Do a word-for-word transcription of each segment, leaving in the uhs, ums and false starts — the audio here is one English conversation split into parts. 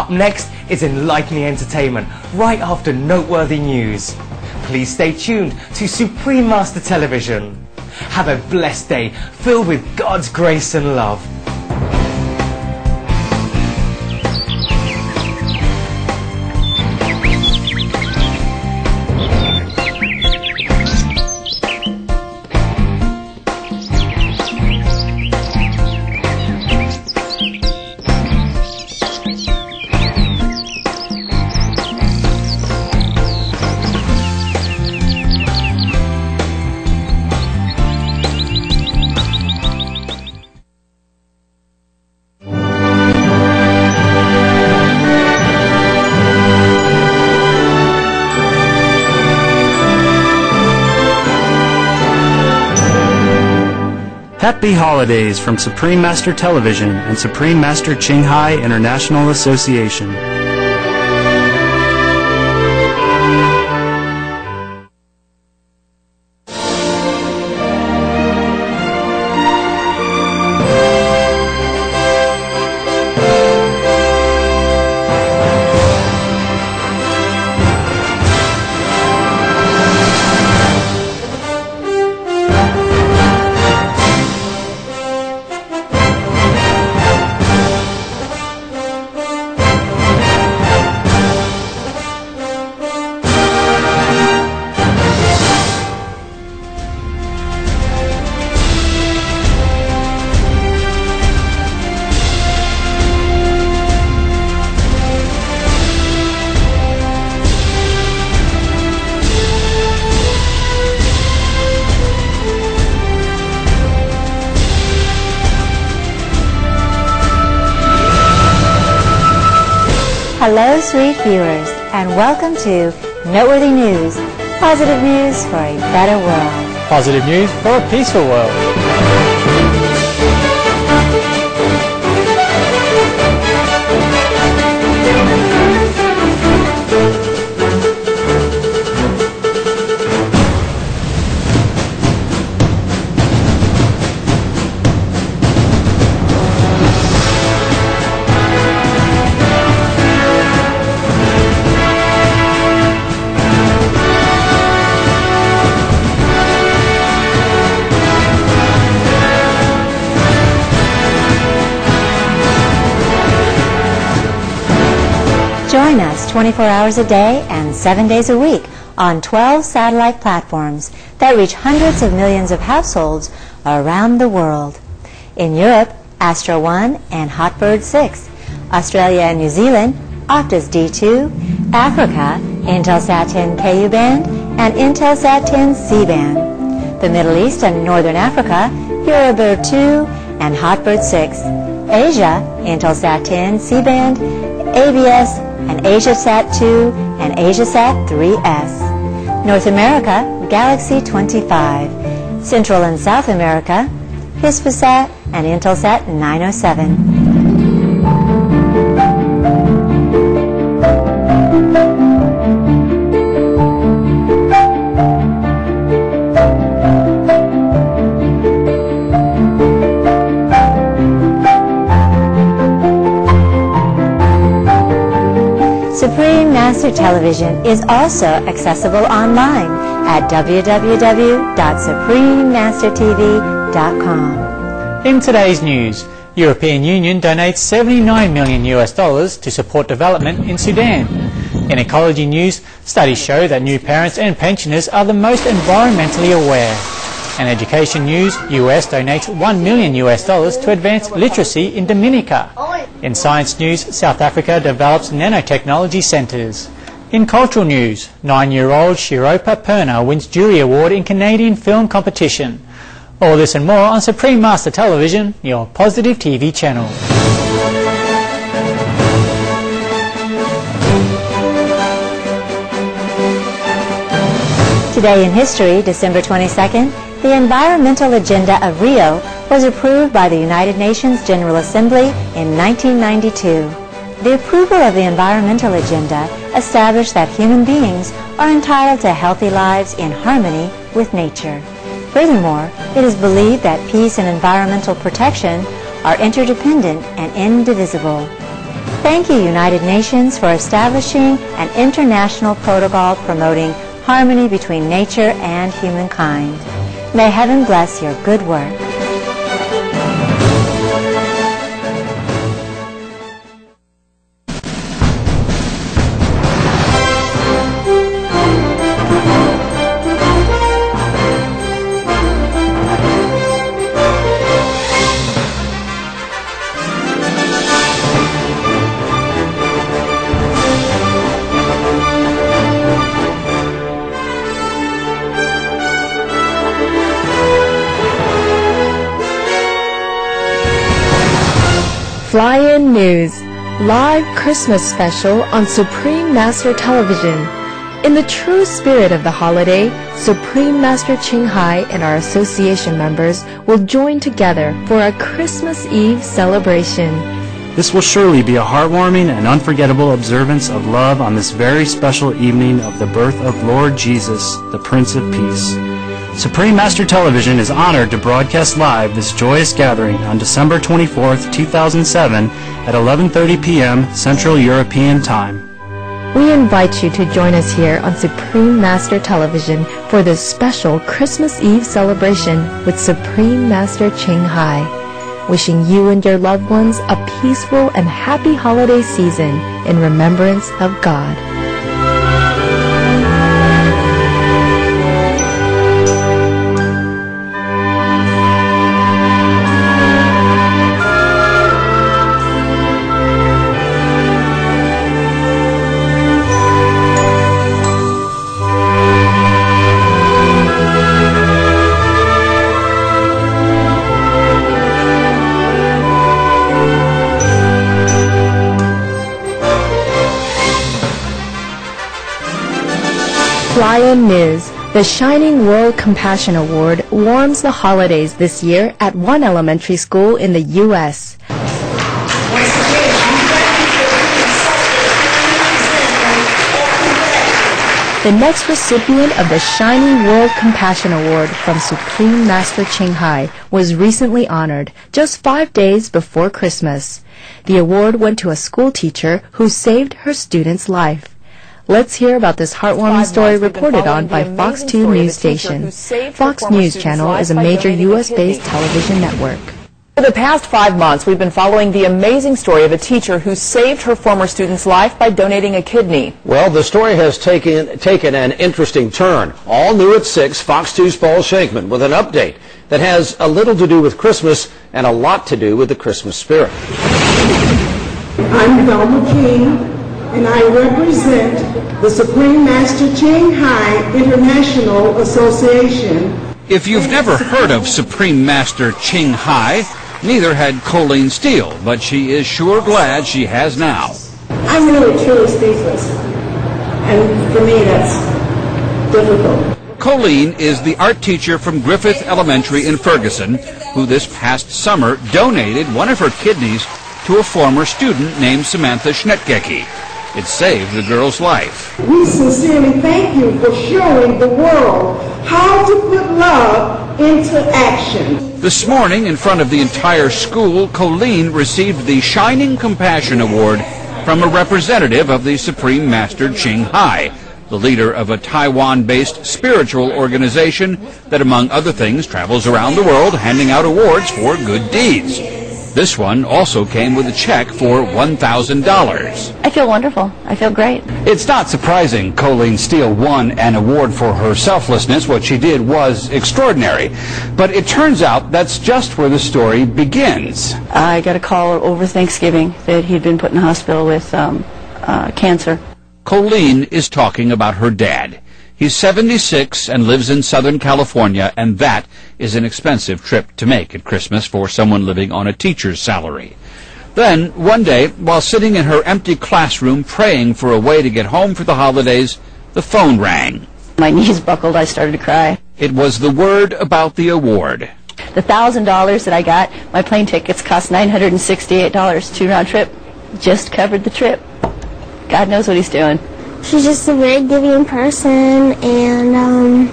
Up next is enlightening entertainment right after noteworthy news. Please stay tuned to Supreme Master Television. Have a blessed day filled with God's grace and love. Happy holidays from Supreme Master Television and Supreme Master Qinghai International Association. Hello, sweet viewers, and welcome to Noteworthy News, positive news for a better world. Positive news for a peaceful world. Join us twenty-four hours a day and seven days a week on twelve satellite platforms that reach hundreds of millions of households around the world. In Europe, Astro one and Hotbird six. Australia and New Zealand, Optus D two. Africa, Intelsat ten Ku band and Intelsat ten C band. The Middle East and Northern Africa, Eurobird two and Hotbird six. Asia, Intelsat ten C band, A B S and AsiaSat two and AsiaSat three S. North America, Galaxy twenty-five. Central and South America, Hispasat and Intelsat nine oh seven. Supreme Master Television is also accessible online at w w w dot supreme master t v dot com. In today's news, European Union donates seventy-nine million U S dollars to support development in Sudan. In ecology news, studies show that new parents and pensioners are the most environmentally aware. In education news, U S donates one million U S dollars to advance literacy in Dominica. In science news, South Africa develops nanotechnology centres. In cultural news, nine-year-old Shiropa Perna wins jury award in Canadian film competition. All this and more on Supreme Master Television, your positive T V channel. Today in history, December twenty-second, the Environmental Agenda of Rio was approved by the United Nations General Assembly in nineteen ninety-two. The approval of the Environmental Agenda established that human beings are entitled to healthy lives in harmony with nature. Furthermore, it is believed that peace and environmental protection are interdependent and indivisible. Thank you, United Nations, for establishing an international protocol promoting harmony between nature and humankind. May heaven bless your good work. Fly-In News, live Christmas special on Supreme Master Television. In the true spirit of the holiday, Supreme Master Ching Hai and our association members will join together for a Christmas Eve celebration. This will surely be a heartwarming and unforgettable observance of love on this very special evening of the birth of Lord Jesus, the Prince of Peace. Supreme Master Television is honored to broadcast live this joyous gathering on December twenty-fourth, two thousand seven at eleven thirty p m Central European Time. We invite you to join us here on Supreme Master Television for this special Christmas Eve celebration with Supreme Master Ching Hai. Wishing you and your loved ones a peaceful and happy holiday season in remembrance of God. Fly-In News, the Shining World Compassion Award warms the holidays this year at one elementary school in the U S The next recipient of the Shining World Compassion Award from Supreme Master Ching Hai was recently honored just five days before Christmas. The award went to a school teacher who saved her student's life. Let's hear about this heartwarming story reported on by Fox two News Station. Fox News Channel is a major U S-based television network. For the past five months, we've been following the amazing story of a teacher who saved her former student's life by donating a kidney. Well, the story has taken, taken an interesting turn. All new at six, Fox two's Paul Shankman with an update that has a little to do with Christmas and a lot to do with the Christmas spirit. I'm Velma King, and I represent the Supreme Master Ching Hai International Association. If you've never heard of Supreme Master Ching Hai, neither had Colleen Steele, but she is sure glad she has now. I'm really truly speechless, and for me that's difficult. Colleen is the art teacher from Griffith Elementary in Ferguson, who this past summer donated one of her kidneys to a former student named Samantha Schnettgecki. It saved the girl's life. We sincerely thank you for showing the world how to put love into action. This morning, in front of the entire school, Colleen received the Shining Compassion Award from a representative of the Supreme Master Ching Hai, the leader of a Taiwan-based spiritual organization that, among other things, travels around the world handing out awards for good deeds. This one also came with a check for one thousand dollars. I feel wonderful. I feel great. It's not surprising Colleen Steele won an award for her selflessness. What she did was extraordinary. But it turns out that's just where the story begins. I got a call over Thanksgiving that he'd been put in the hospital with um, uh, cancer. Colleen is talking about her dad. He's seventy-six and lives in Southern California, and that is an expensive trip to make at Christmas for someone living on a teacher's salary. Then, one day, while sitting in her empty classroom praying for a way to get home for the holidays, the phone rang. My knees buckled. I started to cry. It was the word about the award. The one thousand dollars that I got, my plane tickets cost nine hundred sixty-eight dollars, two round trip. Just covered the trip. God knows what he's doing. She's just a very giving person, and um,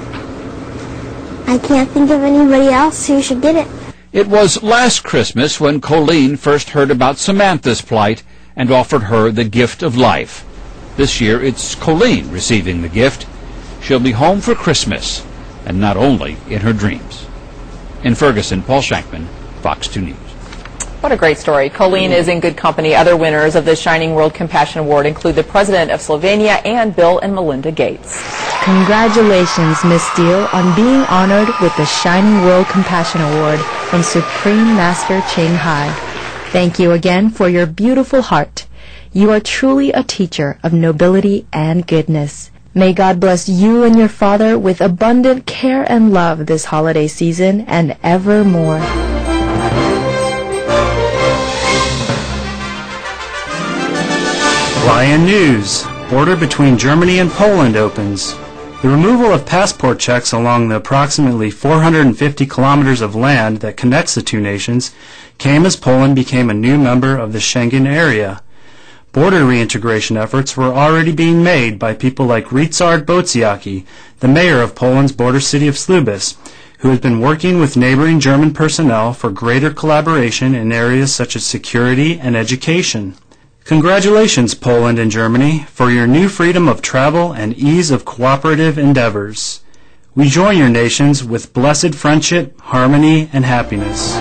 I can't think of anybody else who should get it. It was last Christmas when Colleen first heard about Samantha's plight and offered her the gift of life. This year, it's Colleen receiving the gift. She'll be home for Christmas, and not only in her dreams. In Ferguson, Paul Shankman, Fox two News. What a great story. Colleen is in good company. Other winners of the Shining World Compassion Award include the President of Slovenia and Bill and Melinda Gates. Congratulations, Miss Steele, on being honored with the Shining World Compassion Award from Supreme Master Ching Hai. Thank you again for your beautiful heart. You are truly a teacher of nobility and goodness. May God bless you and your father with abundant care and love this holiday season and evermore. Lion News. Border between Germany and Poland opens. The removal of passport checks along the approximately four hundred fifty kilometers of land that connects the two nations came as Poland became a new member of the Schengen area. Border reintegration efforts were already being made by people like Ryszard Bociacki, the mayor of Poland's border city of Słubice, who has been working with neighboring German personnel for greater collaboration in areas such as security and education. Congratulations, Poland and Germany, for your new freedom of travel and ease of cooperative endeavors. We join your nations with blessed friendship, harmony, and happiness.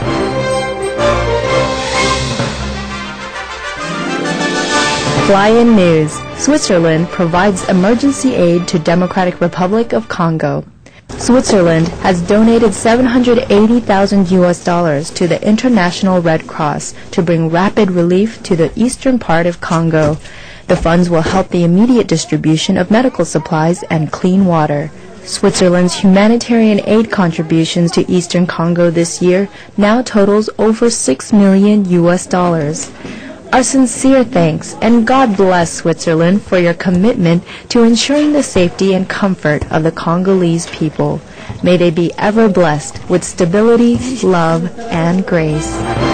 Fly-in news. Switzerland provides emergency aid to Democratic Republic of Congo. Switzerland has donated seven hundred eighty thousand U S dollars to the International Red Cross to bring rapid relief to the eastern part of Congo. The funds will help the immediate distribution of medical supplies and clean water. Switzerland's humanitarian aid contributions to eastern Congo this year now totals over six million U S dollars. Our sincere thanks and God bless Switzerland for your commitment to ensuring the safety and comfort of the Congolese people. May they be ever blessed with stability, love, and grace.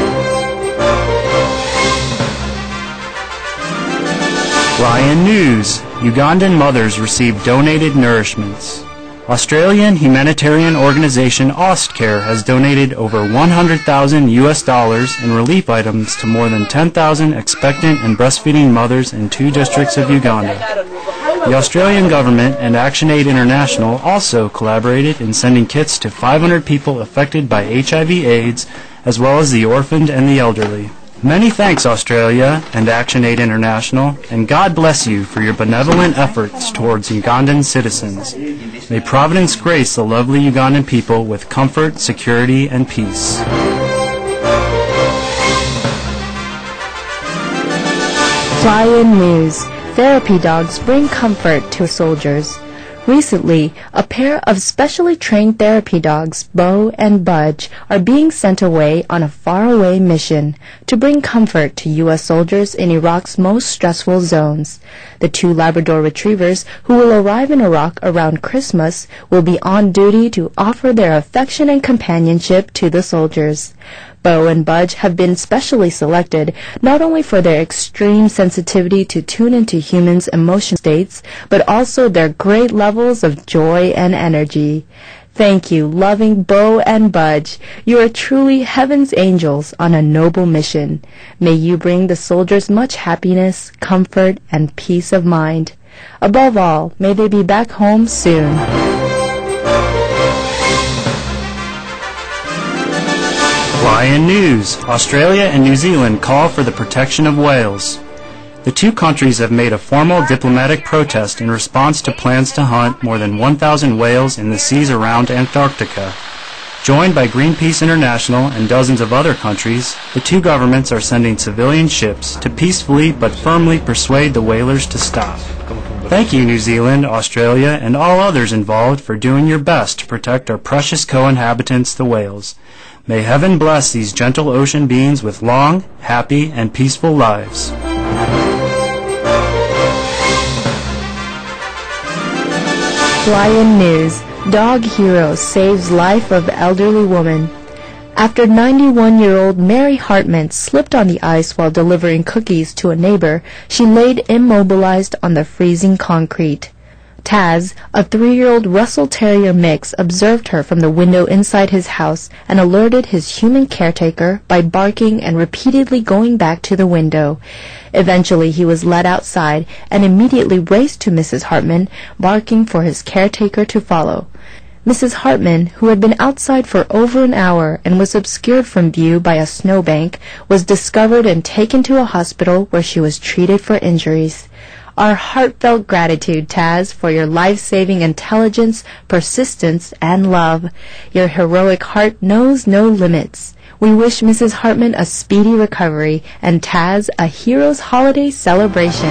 Lion News. Ugandan mothers receive donated nourishments. Australian humanitarian organization AustCare has donated over one hundred thousand U S dollars in relief items to more than ten thousand expectant and breastfeeding mothers in two districts of Uganda. The Australian government and ActionAid International also collaborated in sending kits to five hundred people affected by H I V AIDS, as well as the orphaned and the elderly. Many thanks, Australia and ActionAid International, and God bless you for your benevolent efforts towards Ugandan citizens. May Providence grace the lovely Ugandan people with comfort, security, and peace. Fly-in news. Therapy dogs bring comfort to soldiers. Recently, a pair of specially trained therapy dogs, Bo and Budge, are being sent away on a faraway mission to bring comfort to U S soldiers in Iraq's most stressful zones. The two Labrador retrievers, who will arrive in Iraq around Christmas, will be on duty to offer their affection and companionship to the soldiers. Bo and Budge have been specially selected not only for their extreme sensitivity to tune into humans' emotion states, but also their great levels of joy and energy. Thank you, loving Bo and Budge. You are truly heaven's angels on a noble mission. May you bring the soldiers much happiness, comfort, and peace of mind. Above all, may they be back home soon. Lion News. Australia and New Zealand call for the protection of whales. The two countries have made a formal diplomatic protest in response to plans to hunt more than one thousand whales in the seas around Antarctica. Joined by Greenpeace International and dozens of other countries, the two governments are sending civilian ships to peacefully but firmly persuade the whalers to stop. Thank you, New Zealand, Australia, and all others involved for doing your best to protect our precious co-inhabitants, the whales. May heaven bless these gentle ocean beings with long, happy, and peaceful lives. Fly-in news. Dog hero saves life of elderly woman. After ninety-one-year-old Mary Hartman slipped on the ice while delivering cookies to a neighbor, she laid immobilized on the freezing concrete. Taz, a three-year-old Russell Terrier mix, observed her from the window inside his house and alerted his human caretaker by barking and repeatedly going back to the window. Eventually, he was led outside and immediately raced to Missus Hartman, barking for his caretaker to follow. Missus Hartman, who had been outside for over an hour and was obscured from view by a snowbank, was discovered and taken to a hospital where she was treated for injuries. Our heartfelt gratitude, Taz, for your life-saving intelligence, persistence, and love. Your heroic heart knows no limits. We wish Missus Hartman a speedy recovery and Taz a hero's holiday celebration.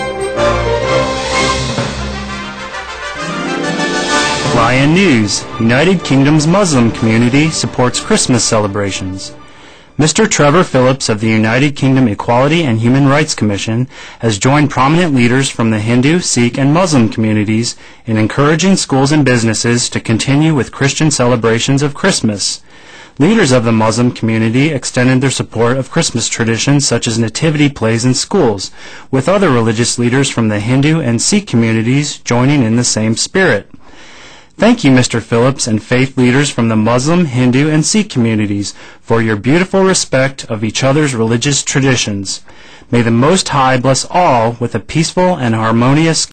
Lion News. United Kingdom's Muslim community supports Christmas celebrations. Mister Trevor Phillips of the United Kingdom Equality and Human Rights Commission has joined prominent leaders from the Hindu, Sikh, and Muslim communities in encouraging schools and businesses to continue with Christian celebrations of Christmas. Leaders of the Muslim community extended their support of Christmas traditions such as nativity plays in schools, with other religious leaders from the Hindu and Sikh communities joining in the same spirit. Thank you, Mister Phillips and faith leaders from the Muslim, Hindu, and Sikh communities for your beautiful respect of each other's religious traditions. May the Most High bless all with a peaceful and harmonious